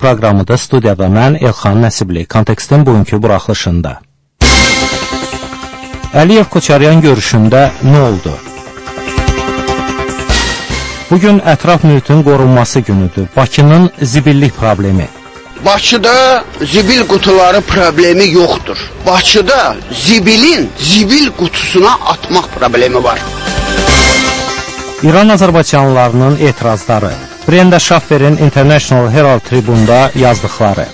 proqramıda studiyada mən Elxan Nəsibli. Kontekstin bugünkü buraxılışında. Əliyev-Koçaryan görüşündə nə oldu? Bugün ətraf mühitin qorunması günüdür. Bakının zibillik problemi. Bakıda zibil qutuları problemi yoxdur. Bakıda zibilin zibil qutusuna atmaq problemi var. İran azərbaycanlılarının etirazları. Brenda Schafferin International Herald Tribune-da yazdıqları.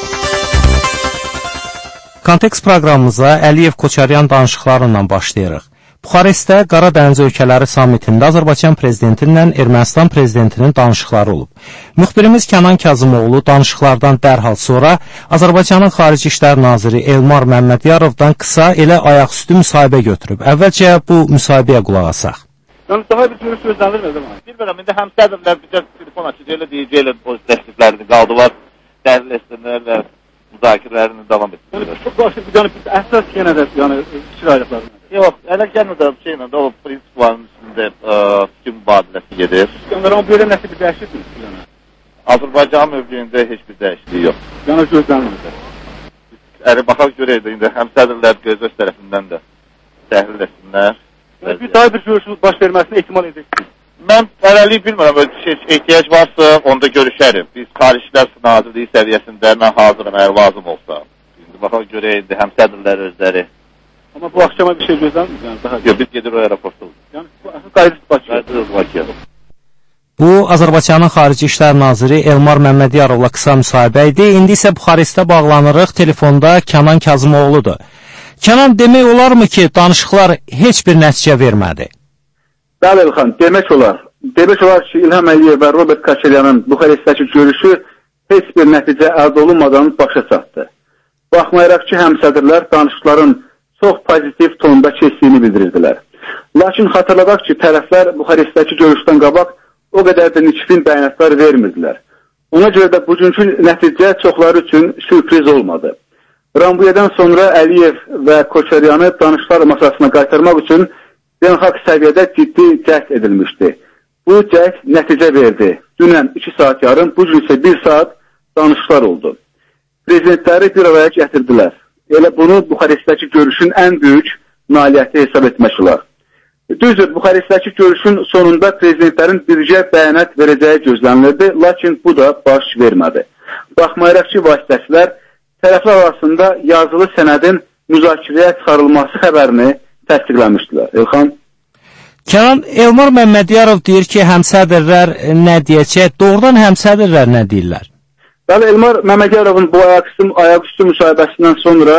Kontekst proqramımıza Əliyev-Koçaryan danışıqlarından başlayırıq. Buxarestdə Qaradəniz ölkələri sammitində Azərbaycan prezidenti ilə Ermənistan prezidentinin danışıqları olub. Müxbirimiz Kənan Kazımoğlu danışıqlardan dərhal sonra Azərbaycanın Xarici İşlər Naziri Elmar Məmmədiyarovdan qısa elə ayaqüstü müsahibə götürüb. Əvvəlcə bu müsahibəyə qulaq asaq. Yəni daha bir görüş gözlənilmir mi? Bilmirəm, indi həm sədrlər bizə telefon açıcı ilə deyəcəklər pozitivlərini qaldılar, dərləşdirlər və müzakirələrini davam etdirirlər. Çox başqa bir əsas yenə də fikir ayrılıqları. Yox, elə gəlmə də şeylə də o prinsiplərin üstündə fikir mübadiləsi gedir. Yəni amma belə nəsə bir dəyişiklik yəni. Azərbaycan mövqeyində heç bir dəyişiklik yox. Yəni gözlənilmir. Əgər baxaq görək də indi həm sədrlər öz tərəfindən də təhlil etsinlər. Bir daha bir görüşün baş verməsini ehtimal edirsiniz. Mən hələlik bilmirəm, ehtiyac varsa onda görüşərim. Biz Xarici İşlər Nazirliyi səviyyəsində mən hazıram, əgər lazım olsa. İndi baxaq görək indi həm sədrlər özləri. Amma bu axşama bir şey gözlənmir yəni daha. Yox, biz gedir o aeroportda. Yəni bu əsas qayıdış Bakıya. Bu Azərbaycanın Xarici İşlər Naziri Elmar Məmmədiyarovla qısa müsahibə idi. İndi isə Buxarestdə bağlanırıq. Telefonda Kənan Kazımoğludur. Kənan, demək olarmı ki, danışıqlar heç bir nəticə vermədi? Bəli, Elxan, demək olar. Demək olar ki, İlham Əliyev və Robert Koçaryanın Buxarestdəki görüşü heç bir nəticə əldə olunmadan başa çatdı. Baxmayaraq ki, həmsədrlər danışıqların çox pozitiv tonda keçdiyini bildirirdilər. Lakin xatırladaq ki, tərəflər Buxarestdəki görüşdən qabaq o qədər də nikbin bəyanatlar vermirdilər. Ona görə də bugünkü nəticə çoxları üçün sürpriz olmadı. Rambuyədən sonra Əliyev və Koçaryanı danışıqlar masasına qaytarmaq üçün beynəlxalq səviyyədə ciddi cəhd edilmişdi. Bu cəhd nəticə verdi. Dünən 2 saat yarım, bugün isə 1 saat danışıqlar oldu. Prezidentləri bir araya gətirdilər. Elə bunu Buxarestdəki görüşün ən böyük nailiyyəti hesab etmək olar. Düzdür, Buxarestdəki görüşün sonunda prezidentlərin birgə bəyanat verəcəyi gözlənilirdi, lakin bu da baş vermədi. Baxmayaraq ki, vasitəçilər tərəflər arasında yazılı sənədin müzakirəyə çıxarılması xəbərini təsdiqləmişdilər. Elxan? Kənan, Elmar Məmmədiyarov deyir ki, həmsədrlər nə deyəcək? Doğrudan həmsədrlər nə deyirlər? Bəli, Elmar Məmmədiyarovun bu ayaqüstü müsahibəsindən sonra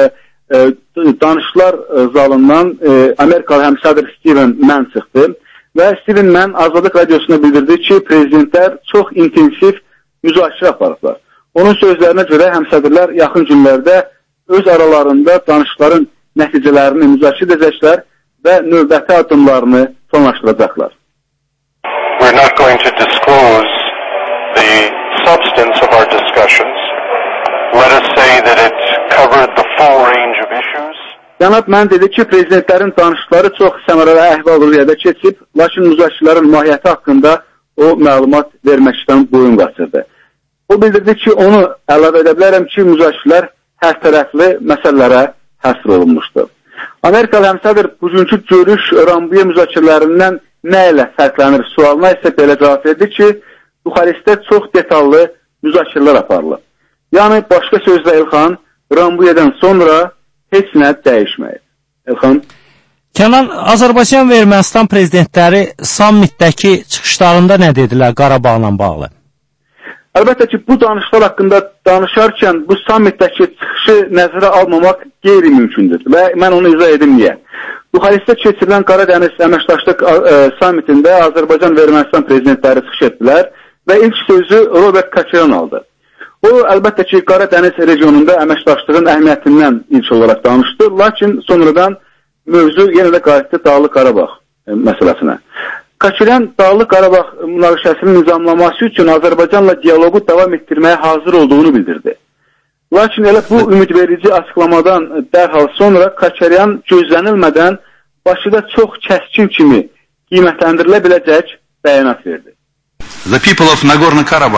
danışıqlar zalından Amerikalı həmsədr Steven Mann çıxdı və Steven Mann Azadlıq Radiosuna bildirdi ki, prezidentlər çox intensiv müzakirə aparıblar. Onun sözlərinə görə həmsədrlər yaxın günlərdə öz aralarında danışıqların nəticələrini müzakirə edəcəklər və növbəti addımlarını planlaşdıracaqlar. We're not going to disclose the substance of our discussions. Let us say that it covered the full range of issues. Cənab Mən dedi ki, prezidentlərin danışıqları çox səmərəli əhval-ruhiyyədə keçib, lakin müzakirələrin mahiyyəti haqqında o məlumat verməkdən boyun qaçırdı. O bildirdi ki, onu əlavə edə bilərəm ki, müzakirələr hər tərəfli məsələlərə həsr olunmuşdur. Amerikalı həmsədr bugünkü görüş Rambuya müzakirələrindən nə ilə fərqlənir sualına isə belə cavab verdi ki, Buxarestdə çox detallı müzakirələr aparılır. Yəni, başqa sözlə Elxan, Rambuyədən sonra heç nə dəyişməyib. Elxan? Kənan, Azərbaycan və Ermənistan prezidentləri sammitdəki çıxışlarında nə dedilər Qarabağla bağlı? Əlbəttə ki, bu danışıqlar haqqında danışarkən bu sammitdəki çıxışı nəzərə almamaq qeyri-mümkündür və mən onu izah edim niyə. Buxarestdə keçirilən Qaradəniz əməkdaşlıq sammitində Azərbaycan və Ermənistan prezidentləri çıxış etdilər və ilk sözü Robert Koçaryan aldı. O, əlbəttə ki, Qaradəniz regionunda əməkdaşlığın əhəmiyyətindən ilk olaraq danışdı, lakin sonradan mövzu yenə də qayıtdı Dağlıq Qarabağ məsələsinə. Koçaryan Dağlıq Qarabağ münaqişəsinin nizamlaması üçün Azərbaycanla dialoqu davam etdirməyə hazır olduğunu bildirdi. Lakin elə bu ümidverici açıqlamadan dərhal sonra Koçaryan gözlənilmədən Bakıda çox kəskin kimi qiymətləndirilə biləcək bəyanat verdi. The people of Nagorno-Karabakh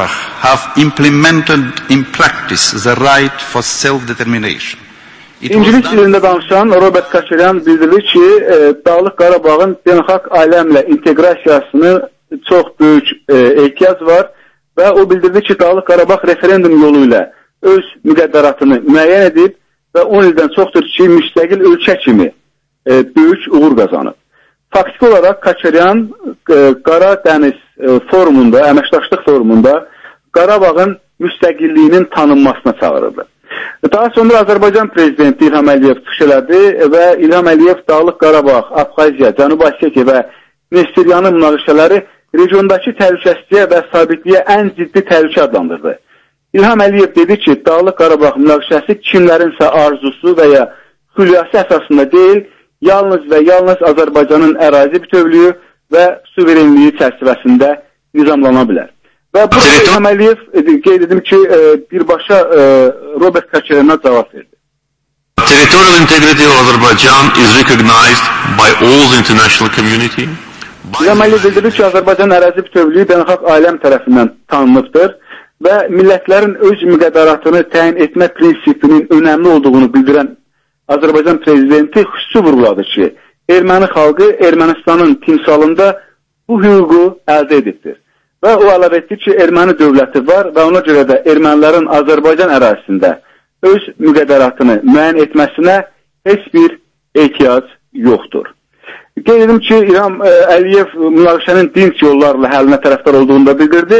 have implemented in practice the right for self-determination. İngilis dilində danışan Robert Koçaryan bildirdi ki, Dağlıq Qarabağın beynəlxalq aləmlə inteqrasiyasını çox böyük ehtiyac var və o bildirdi ki, Dağlıq Qarabağ referendum yolu ilə öz müqəddəratını müəyyən edib və 10 ildən çoxdur ki, müstəqil ölkə kimi böyük uğur qazanıb. Faktiki olaraq Koçaryan Qara Dəniz forumunda, əməkdaşlıq forumunda Qarabağın müstəqilliyinin tanınmasına çağırırdı. Daha sonra Azərbaycan prezidenti İlham Əliyev çıxış elədi və İlham Əliyev Dağlıq Qarabağ, Abxaziya, Cənubi Osetiya və Nestiryanın münaqişələri regiondakı təhlükəsizliyə və sabitliyə ən ciddi təhlükə adlandırdı. İlham Əliyev dedi ki, Dağlıq Qarabağ münaqişəsi kimlərinsə arzusu və ya xülyası əsasında deyil, yalnız və yalnız Azərbaycanın ərazi bütövlüyü və suverenliyi çərçivəsində nizamlana bilər. Və bu İlham Əliyev qeyd edim ki, birbaşa Robert Koçaryana cavab verdi. Territorial integrity of Azerbaijan is recognized by all the international community. İlham Əliyev bildirdi ki, Azərbaycan ərazi bütövlüyü beynəlxalq aləm tərəfindən tanınıbdır və millətlərin öz müqəddəratını təyin etmə prinsipinin önəmli olduğunu bildirən Azərbaycan prezidenti xüsusi vurğuladı ki, erməni xalqı Ermənistanın timsalında bu hüququ əldə edibdir. Və o əlavə etdi ki, erməni dövləti var və ona görə də ermənilərin Azərbaycan ərazisində öz müqəddəratını müəyyən etməsinə heç bir ehtiyac yoxdur. Qeyd edim ki, İlham Əliyev münaqişənin dinç yollarla həllinə tərəfdar olduğunu da bildirdi.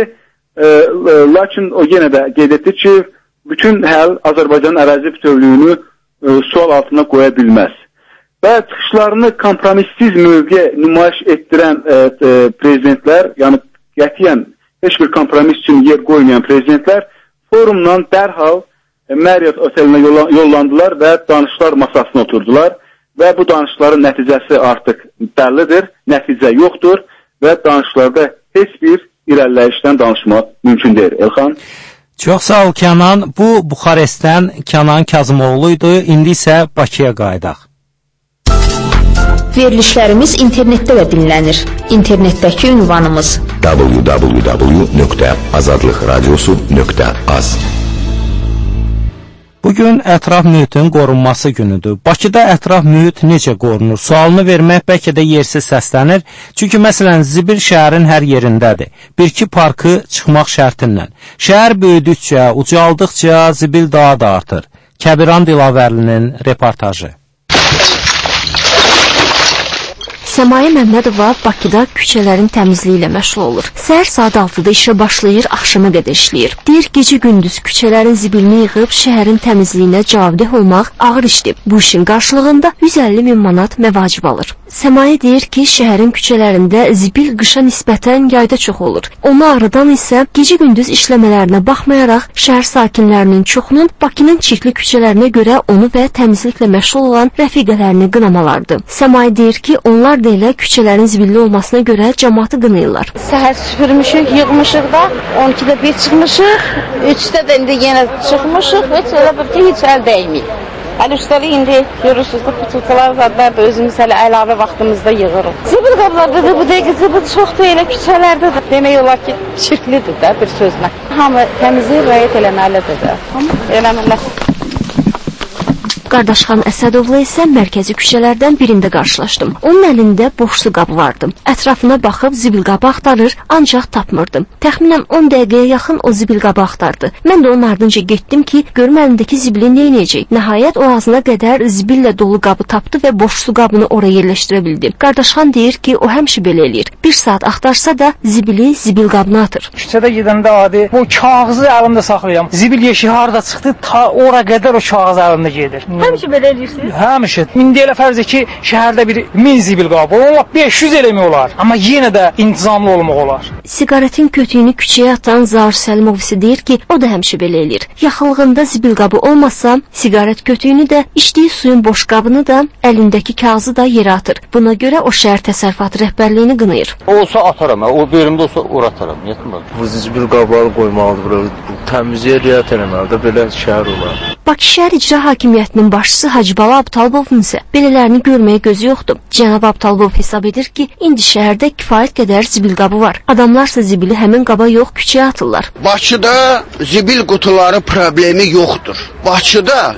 Lakin o yenə də qeyd etdi ki, bütün həll Azərbaycanın ərazi bütövlüyünü sual altına qoya bilməz. Və çıxışlarını kompromissiz mövqe nümayiş etdirən prezidentlər, yəni qətiyyən heç bir kompromis üçün yer qoymayan prezidentlər forumdan dərhal Marriott otelinə yollandılar və danışıqlar masasına oturdular və bu danışıqların nəticəsi artıq bəllidir, nəticə yoxdur və danışıqlarda heç bir irəliləyişdən danışmaq mümkün deyil. Elxan? Çox sağ ol Kənan. Bu Buxarestdən Kənan Kazımoğlu idi. İndi isə Bakıya qayıdaq. Verilişlərimiz internetdə də dinlənir. İnternetdəki ünvanımız www.azadlıqradiosu.az. Bugün ətraf mühitin qorunması günüdür. Bakıda ətraf mühit necə qorunur? Sualını vermək bəlkə də yersiz səslənir. Çünki məsələn zibil şəhərin hər yerindədir. Bir-iki parkı çıxmaq şərtindən. Şəhər böyüdükcə, ucaldıqca zibil daha da artır. Kəbiran Dilavərlinin reportajı. Səmayə Məmmədova Bakıda küçələrin təmizliyi ilə məşğul olur. Səhər saat 6-da işə başlayır, axşama qədər işləyir. Deyir, gecə-gündüz küçələrin zibilini yığıb şəhərin təmizliyinə cavabdeh olmaq ağır işdir. Bu işin qarşılığında 150 min manat məvacib alır. Səmayə deyir ki, şəhərin küçələrində zibil qışa nisbətən yayda çox olur. Onu ağrıdan isə gecə-gündüz işləmələrinə baxmayaraq şəhər sakinlərinin çoxunun Bakının çirkli küçələrinə görə onu və təmizliklə məşğul olan rəfiqələrini qınamalardır. Səmayə deyir ki, onlar da elə küçələrin zibilli olmasına görə cəmaatı qınayırlar. Səhər süpürmüşük, yığmışıq da, 12-də bir çıxmışıq, 3-də də indi yenə çıxmışıq, heç elə bir ki, heç əl dəyməyib. Hələ üstəlik indi görürsünüz də, puturtalar zadlar da özümüz hələ əlavə vaxtımızda yığırıq. Zibil qablarda da bu dəqiqə zibil çoxdur elə küçələrdə də. Demək olar ki, çirklidir də bir sözlə. Hamı təmizlik rəyət eləməlidir də. Hamı eləməlidir. Qardaşxan Əsədovla isə mərkəzi küçələrdən birində qarşılaşdım. Onun əlində boş su qabı vardı. Ətrafına baxıb zibil qabı axtarır, ancaq tapmırdım. Təxminən 10 dəqiqəyə yaxın o zibil qabı axtardı. Mən də onun ardınca getdim ki, görüm əlindəki zibili neynəyəcək. Nəhayət o ağzına qədər zibillə dolu qabı tapdı və boş su qabını oraya yerləşdirə bildi. Qardaşxan deyir ki, o həmişə belə eləyir. Bir saat axtarsa da zibili zibil qabına atır. Küçədə gedəndə adi bu kağızı əlimdə saxlayıram. Zibil yeşiyi harda çıxdı, ta ora qədər o kağız əlimdə gedir. Həmişə belə eləyirsiniz? Həmişə. İndi elə fərz et ki, şəhərdə bir 1000 zibil qabı, onlar 500 eləmək olar. Amma yenə də intizamlı olmaq olar. Siqaretin kötüyünü küçəyə atan Zaur Səlimov isə deyir ki, o da həmişə belə eləyir. Yaxınlığında zibil qabı olmasa, siqaret kötüyünü də, içdiyi suyun boş qabını da, əlindəki kağızı da yerə atır. Buna görə o şəhər təsərrüfatı rəhbərliyini qınayır. Olsa ataram, o yerimdə olsa ora ataram. Bu zibil qabları qoymalıdır, bu təmizliyə riayət eləməlidir, belə şəhər olar. Bakı şəhər icra hakimiyyətinin başçısı Hacıbala Abtalovun isə belələrini görməyə gözü yoxdur. Cənab Abtalov hesab edir ki, indi şəhərdə kifayət qədər zibil qabı var. Adamlarsa zibili həmin qaba yox, küçəyə atırlar. Bakıda zibil qutuları problemi yoxdur. Bakıda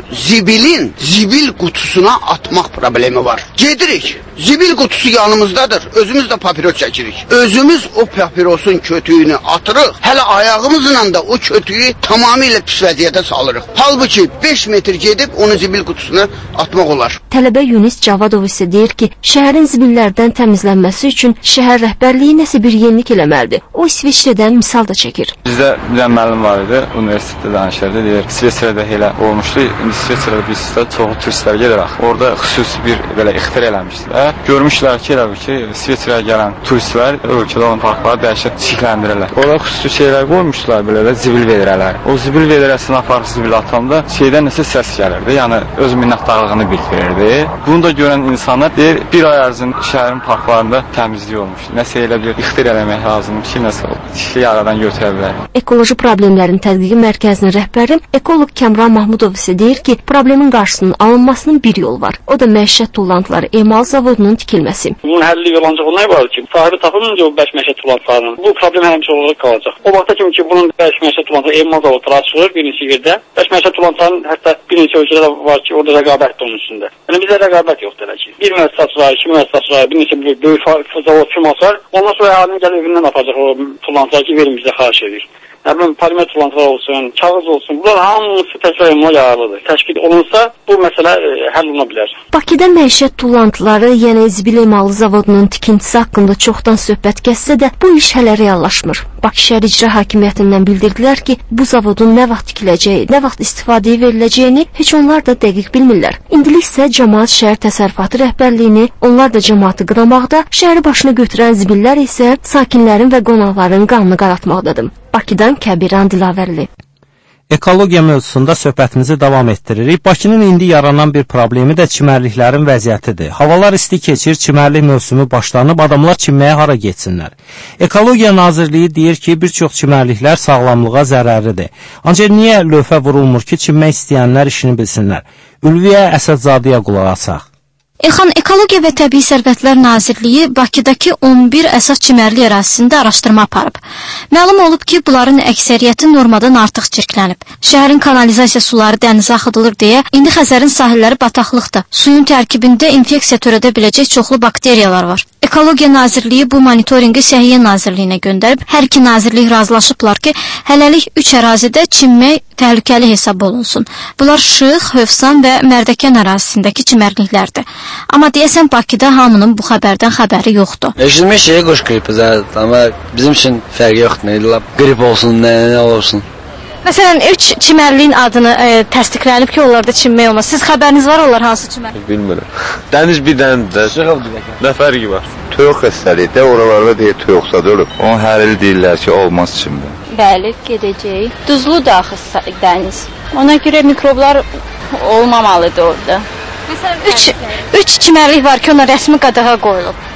zibil qutusuna atmaq problemi var. Gedirik. Zibil qutusu yanımızdadır. Özümüz də papiros çəkirik. Özümüz o papirosun kötüyünü atırıq. Hələ ayağımızla da o kötüyü tamamilə pis vəziyyətə salırıq. Halbuki 5 metr gedib onu zibil qutusuna atmaq olar. Tələbə Yunis Cavadov isə deyir ki, şəhərin zibillərdən təmizlənməsi üçün şəhər rəhbərliyi nəsə bir yenilik eləməlidir. O İsveçrədən misal da çəkir. Bizdə bir müəllim var idi, universitetdə danışırdı, deyir, İsveçrədə elə olmuşdu. İndi İsveçrədə biz çoxu turistlər gedirək. Orada xüsusi bir belə ixtira eləmişdilər. Görmüşlər ki, elə ki, İsveçrəyə gələn turistlər ölkədə olan parkları dəhşət çirkləndirirlər. Orada xüsusi şeylər qoymuşlar, belə də zibil vedrələr. O zibil vedrəsini aparıb zibil atanda şeydən nəsə səs gəlirdi, yəni öz minnətdarlığını bildirirdi. Bunu da görən insanlar deyir, bir ay ərzində şəhərin parklarında təmizlik olmuş. Nəsə elə bir ixtira eləmək lazımdır ki, nəsə şey aradan götürə bilər. Ekoloji problemlərin tədqiqi mərkəzinin rəhbəri ekoloq Kəmran Mahmudov isə deyir ki, problemin qarşısının alınmasının bir yolu var. O da məişət tullantıları emal zavodunun tikilməsi. Bunun həlli yol ancaq onay var ki, sahibi tapılınca o bəş məişət tullantılarının bu problem həmişə olaraq qalacaq. O vaxta kimi ki, bunun bəş məişət tullantıları emal zavodları açılır bir neçə yerdə. Bəş məişət tullantılarının hətta bir neçə ölkədə var ki, orada rəqabət də onun üstündə. Yəni bizdə rəqabət yoxdur elə ki. Bir müəssisəsi var, iki müəssisəsi var, bir neçə böyük zavod firması var. Ondan sonra əhalinin gəlib evindən atacaq o tullantıları ki, verin bizə xahiş edir. Polimer tullantılar olsun, kağız olsun, bunlar hamısı təkrar emala yararlıdır. Təşkil olunsa bu məsələ həll oluna bilər. Bakıda məişət tullantıları, yəni zibil emalı zavodunun tikintisi haqqında çoxdan söhbət keçsə də bu iş hələ reallaşmır. Bakı şəhər icra hakimiyyətindən bildirdilər ki, bu zavodun nə vaxt tikiləcəyi, nə vaxt istifadəyə veriləcəyini heç onlar da dəqiq bilmirlər. İndilik isə cəmaət şəhər təsərrüfatı rəhbərliyini, onlar da cəmaatı qınamaqda, şəhəri başına götürən zibillər isə sakinlərin və qonaqların qanını qaraltmaqdadır. Bakıdan Kəbiran Dilavərli. Ekologiya mövzusunda söhbətimizi davam etdiririk. Bakının indi yaranan bir problemi də çimərliklərin vəziyyətidir. Havalar isti keçir, çimərlik mövsümü başlanıb, adamlar çimməyə hara getsinlər? Ekologiya Nazirliyi deyir ki, bir çox çimərliklər sağlamlığa zərərlidir. Ancaq niyə lövhə vurulmur ki, çimmək istəyənlər işini bilsinlər? Ülviyə Əsədzadıya qulaq asaq. Elxan, Ekologiya və Təbii Sərvətlər Nazirliyi Bakıdakı 11 əsas çimərlik ərazisində araşdırma aparıb. Məlum olub ki, bunların əksəriyyəti normadan artıq çirklənib. Şəhərin kanalizasiya suları dənizə axıdılır deyə indi Xəzərin sahilləri bataqlıqdır. Suyun tərkibində infeksiya törədə biləcək çoxlu bakteriyalar var. Ekologiya Nazirliyi bu monitorinqi Səhiyyə Nazirliyinə göndərib. Hər iki nazirlik razılaşıblar ki, hələlik 3 ərazidə çimmək təhlükəli hesab olunsun. Bunlar Şıx, Hövsan və Mərdəkan ərazisindəki çimərliklərdir. Amma deyəsən Bakıda hamının bu xəbərdən xəbəri yoxdur. Eşitmək şeyə quş qripi zaten, amma bizim üçün fərqi yoxdur. Nə qrip olsun, nə olsun. Məsələn, 3 çimərliyin adını təsdiqlənib ki, onlarda çimmək olmaz. Siz xəbəriniz var onlar hansı çimərlik? Bilmirəm. Dəniz bir dənizdir. Nə fərqi var? Toyuq xəstəlikdə oralarda deyir toyuqsa da ölüb. Onun hər il deyirlər ki, olmaz çimmək. Bəli, gedəcək. Duzludur axı dəniz. Ona görə mikroblar olmamalıdır orada. Məsələn, 3 çimərlik var ki, ona rəsmi qadağa qoyulub.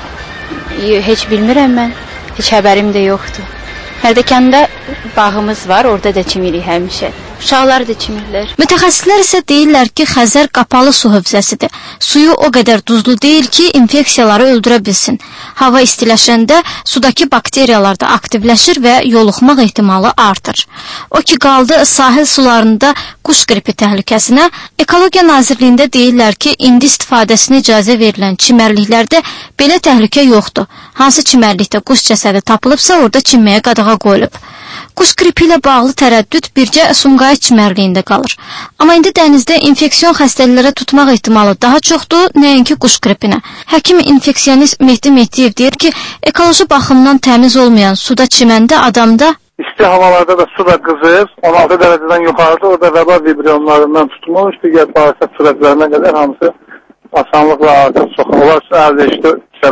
Heç bilmirəm mən. Heç xəbərim də yoxdur. Mərdəkanda bağımız var, orada da çimirik həmişə. Uşaqlar da çimirlər. Mütəxəssislər isə deyirlər ki, Xəzər qapalı su hövzəsidir. Suyu o qədər duzlu deyil ki, infeksiyaları öldürə bilsin. Hava istiləşəndə sudakı bakteriyalar da aktivləşir və yoluxmaq ehtimalı artır. O ki, qaldı sahil sularında quş qripi təhlükəsinə, Ekologiya Nazirliyində deyirlər ki, indi istifadəsinə icazə verilən çimərliklərdə belə təhlükə yoxdur. Hansı çimərlikdə quş cəsədi tapılıbsa, orada çimməyə qadağa qoyulub. Quş qripi ilə bağlı tərəddüd bircə Sumqayıt çimərliyində qalır. Amma indi dənizdə infeksiyon xəstəliklərə tutmaq ehtimalı daha çoxdur, nəinki quş qripinə. Həkim infeksionist Mehdi Mehdiyev deyir ki, ekoloji baxımdan təmiz olmayan suda çiməndə adamda İsti havalarda da su da qızır, 16 dərəcədən yuxarıda orada vəba vibrionlarından tutmuş, digər parasit sürətlərinə qədər hamısı asanlıqla artıq soxulur. Əldə işte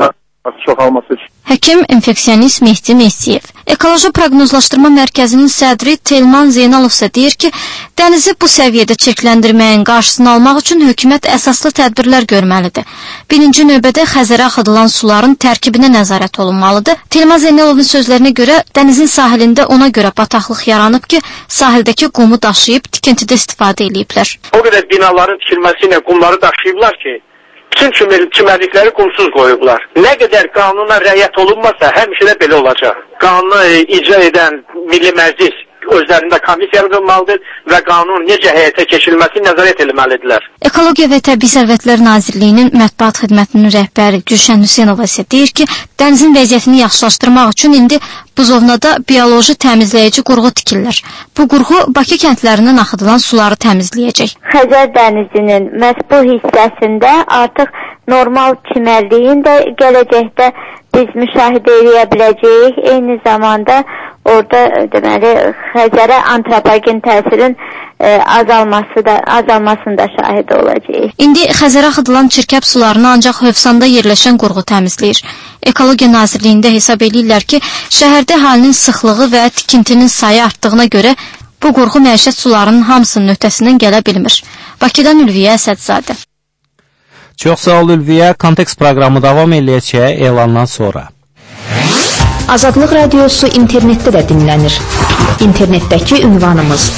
çoxalması üçün. Həkim infeksionist Mehdi Mehdiyev. Ekoloji Proqnozlaşdırma Mərkəzinin sədri Telman Zeynalov isə deyir ki, dənizi bu səviyyədə çirkləndirməyin qarşısını almaq üçün hökumət əsaslı tədbirlər görməlidir. Birinci növbədə Xəzərə axıdılan suların tərkibinə nəzarət olunmalıdır. Telman Zeynalovun sözlərinə görə dənizin sahilində ona görə bataqlıq yaranıb ki, sahildəki qumu daşıyıb tikintidə istifadə ediblər. O qədər binaların tikilməsi ilə qumları daşıyıblar ki, bütün çimərlikləri qumsuz qoyublar. Nə qədər qanuna rəayət olunmasa, həmişə də belə olacaq. Qanunu icra edən Milli Məclis özlərində komissiya yaradılmalıdır və qanun necə həyata keçirilməsi nəzarət etməlidirlər. Ekologiya və Təbii Sərvətlər Nazirliyinin mətbuat xidmətinin rəhbəri Gülşən Hüseynova isə deyir ki, dənizin vəziyyətini yaxşılaşdırmaq üçün indi Buzovnada bioloji təmizləyici qurğu tikirlər. Bu qurğu Bakı kəndlərindən axıdılan suları təmizləyəcək. Xəzər dənizinin məhz bu hissəsində artıq normal çimərliyin də gələcəkdə biz müşahidə edə biləcəyik. Eyni zamanda orada deməli Xəzərə antropogen təsirin azalmasında şahid olacağıq. İndi Xəzərə axıdılan çirkəb sularını ancaq Hövsanda yerləşən qurğu təmizləyir. Ekologiya Nazirliyində hesab edirlər ki, şəhərdə əhalinin sıxlığı və tikintinin sayı artdığına görə bu qurğu məişət sularının hamısının öhdəsindən gələ bilmir. Bakıdan Ülviyə Əsədzadə. Çox sağ ol Ülviyə. Kontekst proqramı davam eləyəcək elandan sonra. Azadlıq Radiosu internetdə də dinlənir. İnternetdəki ünvanımız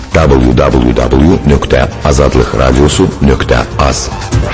www.azadlıqradiosu.az.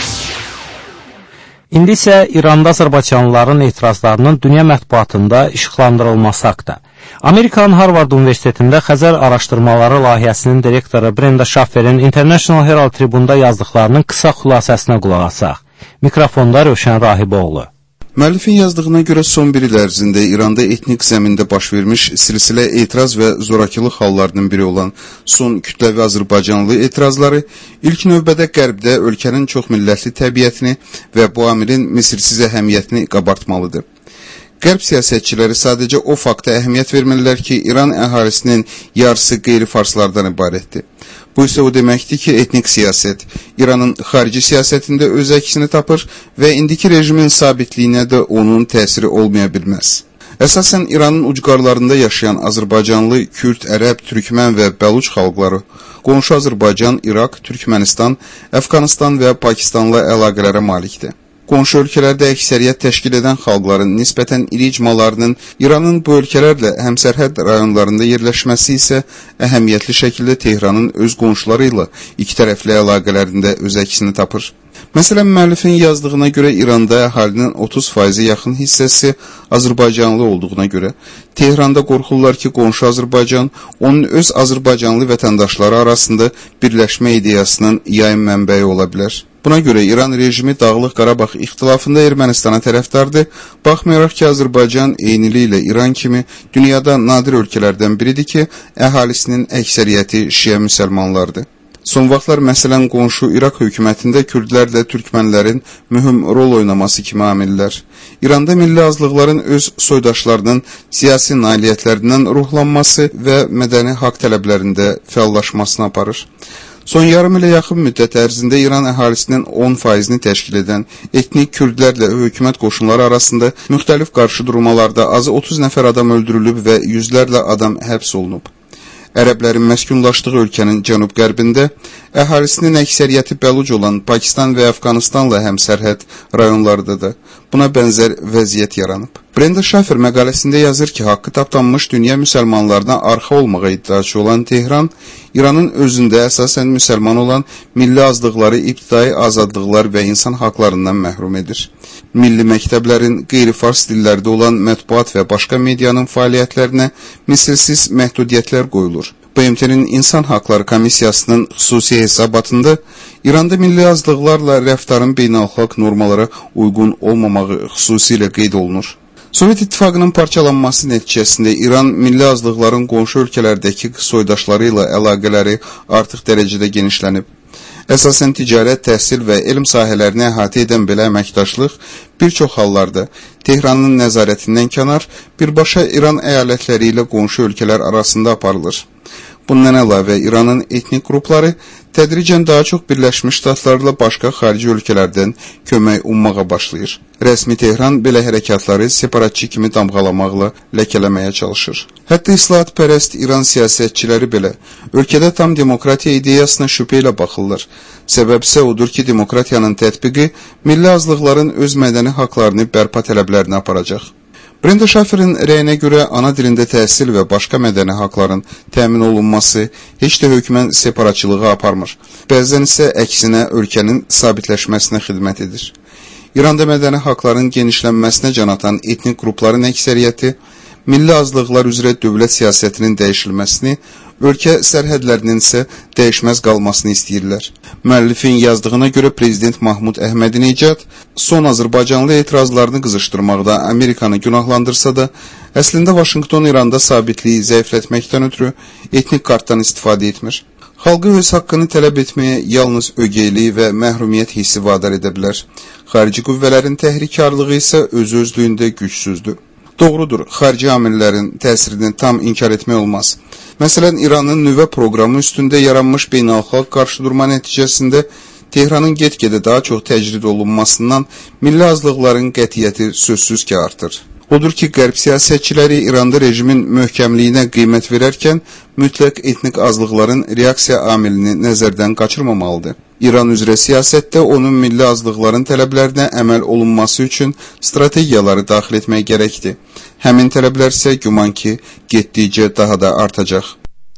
İndi isə İranda Azərbaycanlıların etirazlarının dünya mətbuatında işıqlandırılması haqda. Amerikanın Harvard Universitetində Xəzər Araşdırmaları layihəsinin direktoru Brenda Schafferin International Herald Tribune-da yazdıqlarının qısa xülasəsinə qulaq asaq. Mikrofonda Rövşən Rahiboğlu. Müəllifin yazdığına görə son bir il ərzində İranda etnik zəmində baş vermiş silsilə etiraz və zorakılıq hallarının biri olan son kütləvi Azərbaycanlı etirazları ilk növbədə qərbdə ölkənin çoxmillətli təbiətini və bu amilin misilsiz əhəmiyyətini qabartmalıdır. Qərb siyasətçiləri sadəcə o fakta əhəmiyyət vermirlər ki, İran əhalisinin yarısı qeyri-farslardan ibarətdir. Bu isə o deməkdir ki, etnik siyasət İranın xarici siyasətində öz əksini tapır və indiki rejimin sabitliyinə də onun təsiri olmaya bilməz. Əsasən İranın ucqarlarında yaşayan Azərbaycanlı, Kürd, Ərəb, Türkmən və Bəluç xalqları qonşu Azərbaycan, İraq, Türkmənistan, Əfqanistan və Pakistanla əlaqələrə malikdir. Qonşu ölkələrdə əksəriyyət təşkil edən xalqların nisbətən iri icmalarının İranın bu ölkələrlə həmsərhəd rayonlarında yerləşməsi isə əhəmiyyətli şəkildə Tehranın öz qonşuları ilə iki tərəfli əlaqələrində öz əksini tapır. Məsələn, müəllifin yazdığına görə İranda əhalinin 30%-ə yaxın hissəsi Azərbaycanlı olduğuna görə Tehranda qorxurlar ki, qonşu Azərbaycan onun öz Azərbaycanlı vətəndaşları arasında birləşmə ideyasının yayım mənbəyi ola bilər. Buna görə İran rejimi Dağlıq Qarabağ ixtilafında Ermənistana tərəfdardır, baxmayaraq ki, Azərbaycan eynili ilə İran kimi dünyada nadir ölkələrdən biridir ki, əhalisinin əksəriyyəti şiə müsəlmanlardır. Son vaxtlar məsələn qonşu İraq hökumətində kürdlərlə türkmənlərin mühüm rol oynaması kimi amillər. İranda milli azlıqların öz soydaşlarının siyasi nailiyyətlərindən ruhlanması və mədəni haqq tələblərində fəallaşmasını aparır. Son yarım ilə yaxın müddət ərzində İran əhalisinin 10%-ni təşkil edən etnik kürdlərlə hökumət qoşunları arasında müxtəlif qarşıdurmalarda azı 30 nəfər adam öldürülüb və yüzlərlə adam həbs olunub. Ərəblərin məskunlaşdığı ölkənin cənub-qərbində əhalisinin əksəriyyəti Bəluc olan Pakistan və Əfqanistanla həmsərhəd rayonlarda da buna bənzər vəziyyət yaranıb. Brenda Schaffer məqaləsində yazır ki, haqqı tapdanmış dünya müsəlmanlarına arxa olmağa iddiaçı olan Tehran, İranın özündə əsasən müsəlman olan milli azlıqları, ibtidai azadlıqlar və insan haqlarından məhrum edir. Milli məktəblərin qeyri-fars dillərdə olan mətbuat və başqa medianın fəaliyyətlərinə misilsiz məhdudiyyətlər qoyulur. BMT-nin İnsan Haqları Komissiyasının xüsusi hesabatında İranda milli azlıqlarla rəftarın beynəlxalq normalara uyğun olmamağı xüsusilə qeyd olunur. Sovet İttifaqının parçalanması nəticəsində İran milli azlıqların qonşu ölkələrdəki soydaşları ilə əlaqələri artıq dərəcədə genişlənib. Əsasən ticarət, təhsil və elm sahələrini əhatə edən belə əməkdaşlıq bir çox hallarda Tehranın nəzarətindən kənar birbaşa İran əyalətləri ilə qonşu ölkələr arasında aparılır. Bundan əlavə İranın etnik qrupları tədricən daha çox Birləşmiş Ştatlarla başqa xarici ölkələrdən kömək ummağa başlayır. Rəsmi Tehran belə hərəkatları separatçı kimi damğalamaqla ləkələməyə çalışır. Hətta islahatpərəst İran siyasətçiləri belə ölkədə tam demokratiya ideyasına şübhə ilə baxırlar. Səbəb isə odur ki, demokratiyanın tətbiqi milli azlıqların öz mədəni haqlarını bərpa tələblərini aparacaq. Brenda Schafferin rəyinə görə ana dilində təhsil və başqa mədəni haqların təmin olunması heç də hökmən separatçılığı aparmır. Bəzən isə əksinə ölkənin sabitləşməsinə xidmət edir. İranda mədəni haqların genişlənməsinə can atan etnik qrupların əksəriyyəti milli azlıqlar üzrə dövlət siyasətinin dəyişilməsini, ölkə sərhədlərinin isə dəyişməz qalmasını istəyirlər. Müəllifin yazdığına görə Prezident Mahmud Əhmədinecad son Azərbaycanlı etirazlarını qızışdırmaqda Amerikanı günahlandırsa da, əslində Vaşinqton İranda sabitliyi zəiflətməkdən ötürü etnik kartdan istifadə etmir. Xalqı öz haqqını tələb etməyə yalnız ögeylik və məhrumiyyət hissi vadar edə bilər. Xarici qüvvələrin təhrikkarlığı isə öz-özlüyündə gücsüzdür. Doğrudur, xarici amillərin təsirini tam inkar etmək olmaz. Məsələn, İranın nüvə proqramı üstündə yaranmış beynəlxalq qarşıdurma nəticəsində Tehranın get-gedə daha çox təcrid olunmasından milli azlıqların qətiyyəti sözsüz ki artır. Odur ki, qərb siyasətçiləri İranda rejimin möhkəmliyinə qiymət verərkən mütləq etnik azlıqların reaksiya amilini nəzərdən qaçırmamalıdır. İran üzrə siyasətdə onun milli azlıqların tələblərinə əməl olunması üçün strategiyaları daxil etmək gərəkdir. Həmin tələblər isə güman ki, getdikcə daha da artacaq.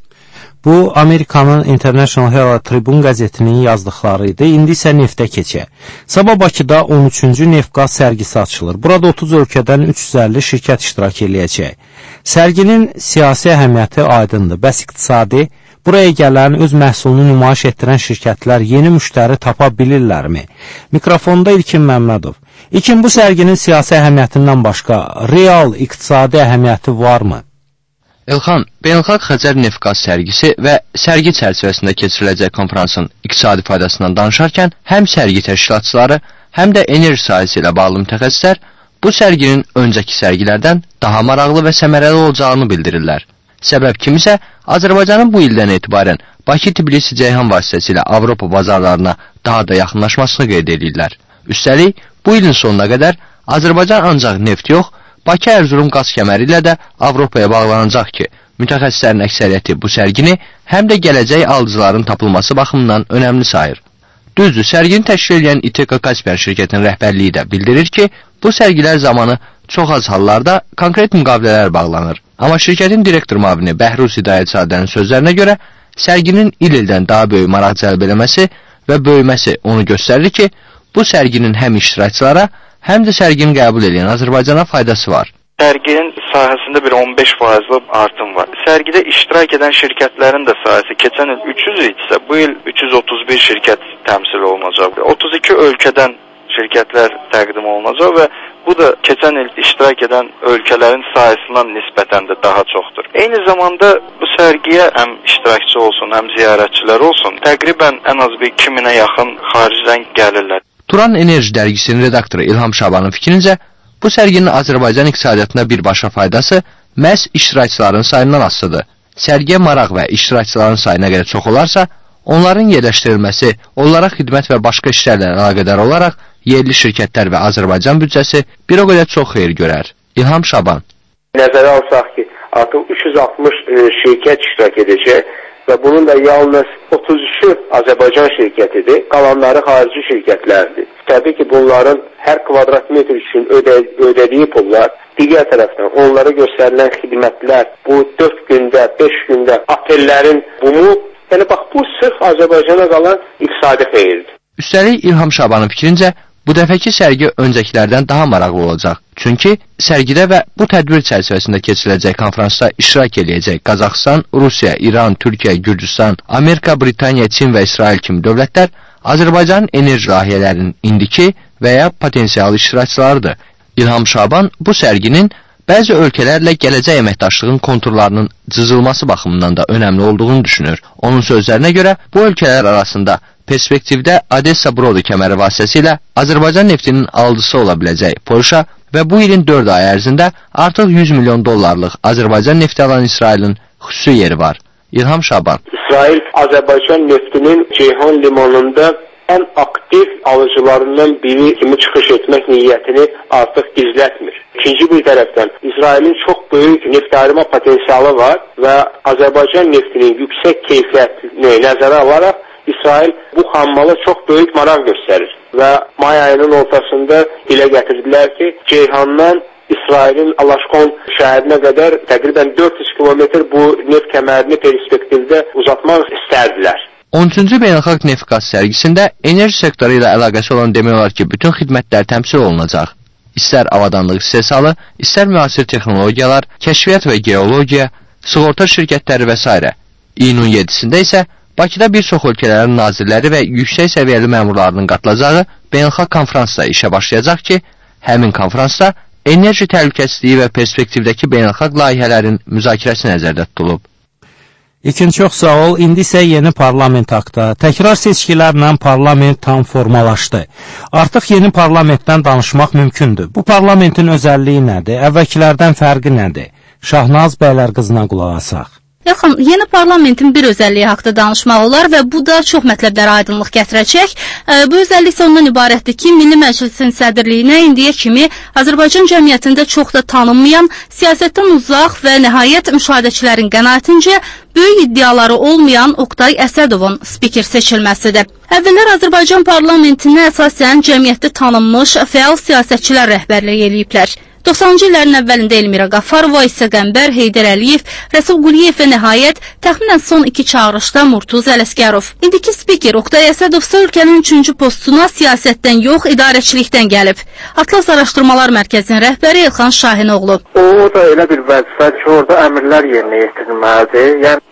Bu, Amerikanın International Herald Tribune qəzetinin yazdıqları idi. İndi isə neftə keçək. Sabah Bakıda 13-cü neft-qaz sərgisi açılır. Burada 30 ölkədən 350 şirkət iştirak edəcək. Sərginin siyasi əhəmiyyəti aydındır. Bəs iqtisadi? Buraya gələn öz məhsulunu nümayiş etdirən şirkətlər yeni müştəri tapa bilirlərmi? Mikrofonda İlkin Məmmədov. İlkin, bu sərginin siyasi əhəmiyyətindən başqa real iqtisadi əhəmiyyəti varmı? Elxan, Beynəlxalq Xəzər neft-qaz sərgisi və sərgi çərçivəsində keçiriləcək konferansın iqtisadi faydasından danışarkən həm sərgi təşkilatçıları, həm də enerji sahəsi ilə bağlı mütəxəssislər bu sərginin öncəki sərgilərdən daha maraqlı və səmərəli olacağını bildirirlər. Səbəb kimisə Azərbaycanın bu ildən etibarən Bakı-Tbilisi-Ceyhan vasitəsilə Avropa bazarlarına daha da yaxınlaşmasını qeyd edirlər. Üstəlik, bu ilin sonuna qədər Azərbaycan ancaq neft yox, Bakı-Ərzurum qaz kəməri ilə də Avropaya bağlanacaq ki, mütəxəssislərin əksəriyyəti bu sərgini həm də gələcək alıcıların tapılması baxımından önəmli sayır. Düzdür, sərgini təşkil edən İTK Kasper şirkətinin rəhbərliyi də bildirir ki, bu sərgilər zamanı çox az hallarda konkret müqavilələr bağlanır. Amma şirkətin direktor müavini Bəhruz Hidayətzadənin sözlərinə görə, sərginin il-ildən daha böyük maraq cəlb eləməsi və böyüməsi onu göstərir ki, bu sərginin həm iştirakçılara, həm də sərgini qəbul edən Azərbaycana faydası var. Sərginin sahəsində bir 15% artım var. Sərgidə iştirak edən şirkətlərin də sahəsi keçən il 300 idisə, bu il 331 şirkət təmsil olunacaq. 32 ölkədən şirkətlər təqdim olunacaq və bu da keçən il iştirak edən ölkələrin sayısından nisbətən də daha çoxdur. Eyni zamanda bu sərgiyə həm iştirakçı olsun, həm ziyarətçilər olsun, təqribən ən az bir 2000-ə yaxın xaricdən gəlirlər. Turan Enerji dərgisinin redaktoru İlham Şabanın fikrincə, bu sərginin Azərbaycan iqtisadiyyatına birbaşa faydası məhz iştirakçıların sayından asılıdır. Sərgiyə maraq və iştirakçıların sayına görə çox olarsa, onların yerləşdirilməsi, onlara xidmət və başqa işlərlə əlaqədar olaraq yerli şirkətlər və Azərbaycan büdcəsi bir o qədər çox xeyir görər. İlham Şaban. Nəzərə alsaq ki, artıq 360 şirkət iştirak edəcək və bunun da yalnız 33-ü Azərbaycan şirkətidir, qalanları xarici şirkətlərdir. Təbii ki, bunların hər kvadratmetr üçün ödədiyi pullar, digər tərəfdən onlara göstərilən xidmətlər, bu 4 gündə, 5 gündə otellərin bunu, yəni bax, bu sırf Azərbaycana qalan iqtisadi xeyirdir. Üstəlik İlham Şabanın fikrincə, bu dəfəki sərgi öncəkilərdən daha maraqlı olacaq. Çünki sərgidə və bu tədbir çərçivəsində keçiriləcək konferansda iştirak edəcək Qazaxıstan, Rusiya, İran, Türkiyə, Gürcüstan, Amerika, Britaniya, Çin və İsrail kimi dövlətlər Azərbaycanın enerji layihələrinin indiki və ya potensial iştirakçılarıdır. İlham Şaban bu sərginin bəzi ölkələrlə gələcək əməkdaşlığın konturlarının cızılması baxımından da önəmli olduğunu düşünür. Onun sözlərinə görə bu ölkələr arasında perspektivdə Odessa Brodu kəməri vasitəsilə Azərbaycan neftinin alıcısı ola biləcək Polşa və bu ilin 4 ay ərzində artıq $100 milyon Azərbaycan nefti alan İsrailin xüsusi yeri var. İlham Şaban. İsrail Azərbaycan neftinin Ceyhan limanında ən aktiv alıcılarından biri kimi çıxış etmək niyyətini artıq gizlətmir. İkinci bir tərəfdən İsrailin çox böyük neft ayırma potensialı var və Azərbaycan neftinin yüksək keyfiyyətini nəzərə alaraq İsrail bu xammalı çox böyük maraq göstərir və may ayının ortasında dilə gətirdilər ki, Ceyhandan İsrailin Alaşkon şəhərinə qədər təqribən 400 kilometr bu neft kəmərini perspektivdə uzatmaq istərdilər. 13-cü beynəlxalq neft qaz sərgisində enerji sektoru ilə əlaqəsi olan demək olar ki, bütün xidmətlər təmsil olunacaq. İstər avadanlıq istehsalı, istər müasir texnologiyalar, kəşfiyyat və geologiya, sığorta şirkətləri və s. İyunun 7-sində isə Bakıda bir çox ölkələrin nazirləri və yüksək səviyyəli məmurlarının qatılacağı beynəlxalq konferansda işə başlayacaq ki, həmin konferansda enerji təhlükəsizliyi və perspektivdəki beynəlxalq layihələrin müzakirəsi nəzərdə tutulub. İlkin çox sağ ol. İndi isə yeni parlament haqqında. Təkrar seçkilərlə parlament tam formalaşdı. Artıq yeni parlamentdən danışmaq mümkündür. Bu parlamentin özəlliyi nədir? Əvvəlkilərdən fərqi nədir? Şahnaz Bəylərqızına qulaq asaq. Yaxın, yeni parlamentin bir özəlliyi haqda danışmaq olar və bu da çox mətləblərə aydınlıq gətirəcək. Bu özəllik isə ondan ibarətdir ki, Milli Məclisin sədrliyinə indiyə kimi Azərbaycan cəmiyyətində çox da tanınmayan, siyasətdən uzaq və nəhayət müşahidəçilərin qənaətincə böyük iddiaları olmayan Oqtay Əsədovun spiker seçilməsidir. Əvvəllər Azərbaycan parlamentinə əsasən cəmiyyətdə tanınmış fəal siyasətçilər rəhbərlik eləyiblər. 90-cı illərin əvvəlində Elmira Qafarova, İsa Qəmbər, Heydər Əliyev, Rəsul Quliyev və nəhayət təxminən son 2 çağırışda Murtuz Ələsgərov. İndiki spiker Oqtay Əsədov isə ölkənin 3-cü postuna siyasətdən yox, idarəçilikdən gəlib. Atlas Araşdırmalar Mərkəzinin rəhbəri Elxan Şahinoğlu. O da elə bir vəzifədir ki, orada əmrlər yerinə yetirilməlidir. Yəni,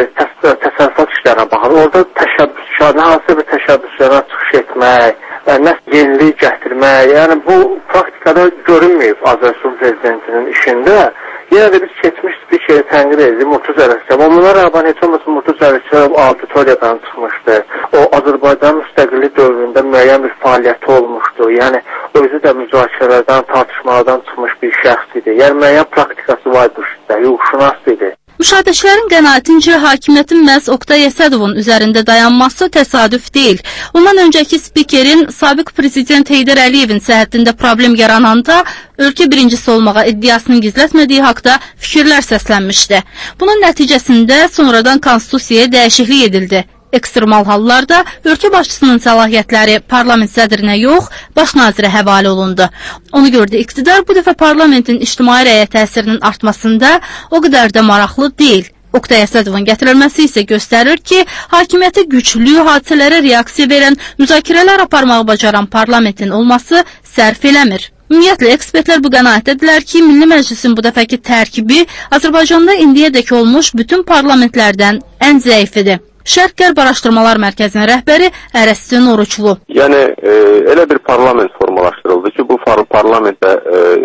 təsərrüfat işlərinə baxır. Orada təşəbbüskarına, hansı bir təşəbbüslərə çıxış etmək, nə yenilik gətirmək, yəni bu praktikada görünməyib Azərbaycan prezidentinin işində. Yenə də biz keçmiş spikeri tənqid edirik, Murtuz Ələsgərov. Onlara rəğbən heç olmasın Murtuz Ələsgərov auditoriyadan çıxmışdı. O Azərbaycan müstəqillik dövründə müəyyən bir fəaliyyəti olmuşdu. Yəni özü də müzakirələrdən, tartışmalardan çıxmış bir şəxs idi. Yəni müəyyən praktikası var bu işdə, hüquqşünas idi. Müşahidəçilərin qənaətincə hakimiyyətin məhz Oqtay Əsədovun üzərində dayanması təsadüf deyil. Ondan öncəki spikerin sabiq prezident Heydər Əliyevin səhhətində problem yarananda ölkə birincisi olmağa iddiasını gizlətmədiyi haqda fikirlər səslənmişdi. Bunun nəticəsində sonradan konstitusiyaya dəyişiklik edildi. Ekstremal hallarda ölkə başçısının səlahiyyətləri parlament sədrinə yox, baş nazirə həvalə olundu. Onu gördü, iqtidar bu dəfə parlamentin ictimai rəyə təsirinin artmasında o qədər də maraqlı deyil. Oqtay Əsədovun gətirilməsi isə göstərir ki, hakimiyyəti güclü, hadisələrə reaksiya verən, müzakirələr aparmağı bacaran parlamentin olması sərf eləmir. Ümumiyyətlə, ekspertlər bu qənaətdədirlər ki, Milli Məclisin bu dəfəki tərkibi Azərbaycanda indiyədək olmuş bütün parlamentlərdən ən zəifidir. Şərq-Qərb Araşdırmalar Mərkəzinin rəhbəri Ərəstün Oruçlu. Yəni, elə bir parlament formalaşdırıldı ki, bu parlamentdə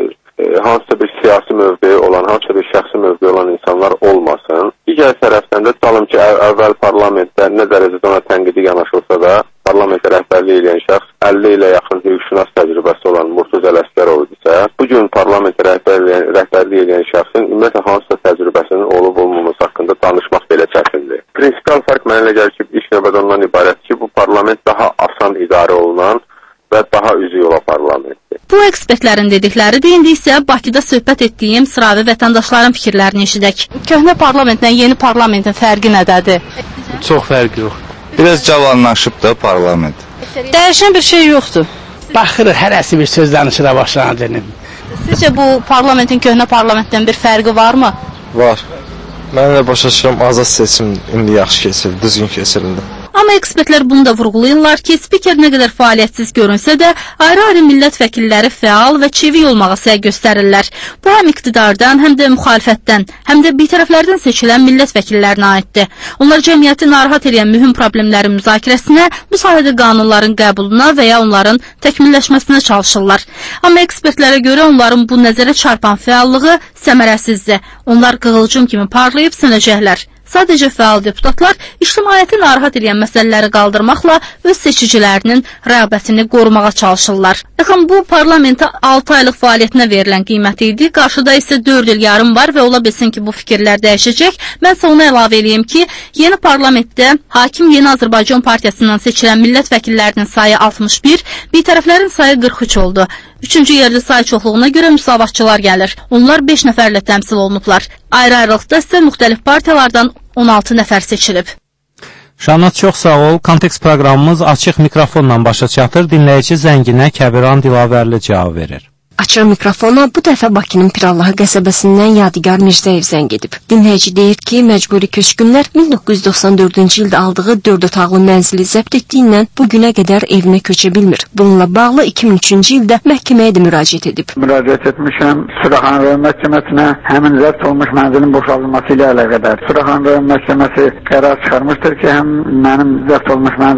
hansısa bir siyasi mövqeyi olan, hansısa bir şəxsi mövqeyi olan insanlar olmasın. Digər tərəfdən də tutalım ki, əvvəl parlamentdə nə dərəcədə ona tənqidi yanaşılsa da, parlamentə rəhbərlik edən şəxs 50 ilə yaxın hüquqşünas təcrübəsi olan Murtuz Ələsgərov idisə, bugün parlamentə rəhbərlik edən şəxsin ümumiyyətlə hansısa təcrübəsinin olub-olmaması haqqında danışmaq belə çətindir. Prinsipal fərq mənə elə gəlir ki, ilk növbədə ondan ibarət ki, bu parlament daha asan idarə olunan və daha üzü yola parlamentdir. Bu ekspertlərin dedikləridir. İndi isə Bakıda söhbət etdiyim sıravi vətəndaşların fikirlərini eşidək. Köhnə parlamentlə yeni parlamentin fərqi nədədir? Çox fərqi yox. Biraz cavanlaşıb da parlament. Dəyişən bir şey yoxdur. Baxırıq, hərəsi bir söz danışıra başlanır. Sizcə bu parlamentin köhnə parlamentdən bir fərqi varmı? Var. Mən də başa düşürəm, azad seçim indi yaxşı keçirildi, düzgün keçirildi. Amma ekspertlər bunu da vurğulayırlar ki, spiker nə qədər fəaliyyətsiz görünsə də, ayrı-ayrı millət vəkilləri fəal və çevik olmağa səy göstərirlər. Bu həm iqtidardan, həm də müxalifətdən, həm də bitərəflərdən seçilən millət vəkillərinə aiddir. Onlar cəmiyyəti narahat edən mühüm problemlərin müzakirəsinə, bu sahədə qanunların qəbuluna və ya onların təkmilləşməsinə çalışırlar. Amma ekspertlərə görə onların bu nəzərə çarpan fəallığı səmərəsizdir. Onlar qığılcım kimi parlayıb sönəcəklər. Sadəcə fəal deputatlar ictimaiyyəti narahat edən məsələləri qaldırmaqla öz seçicilərinin rəğbətini qorumağa çalışırlar. Baxın, bu parlamentə 6 aylıq fəaliyyətinə verilən qiymət idi. Qarşıda isə 4 il yarım var və ola bilsin ki, bu fikirlər dəyişəcək. Mən isə ona əlavə edeyim ki, yeni parlamentdə hakim Yeni Azərbaycan Partiyasından seçilən millət vəkillərinin sayı 61, bitərəflərin sayı 43 oldu. Üçüncü yerli say çoxluğuna görə müsavatçılar gəlir. Onlar 5 nəfərlə təmsil olunublar. Ayrı-ayrılıqda isə müxtəlif partiyalardan 16 nəfər seçilib. Şanat, çox sağ ol. Kontekst proqramımız açıq mikrofonla başa çatır. Dinləyici zənginə Kəbiran Dilavərli cavab verir. Açıq mikrofona bu dəfə Bakının Pirallahı qəsəbəsindən Yadigar Mirzəyev zəng edib. Dinləyici deyir ki, məcburi köçkünlər 1994-cü ildə aldığı 4 otaqlı mənzili zəbt etdiyindən bu günə qədər evinə köçə bilmir. Bununla bağlı 2003-cü ildə məhkəməyə də müraciət edib. Müraciət etmişəm Suraxanı rayon məhkəməsinə həmin zəbt olmuş mənzilin boşaldılması ilə əlaqədar. Suraxanı rayon məhkəməsi qərar çıxarmışdır ki, həm mənim zəbt olmuş mənzilim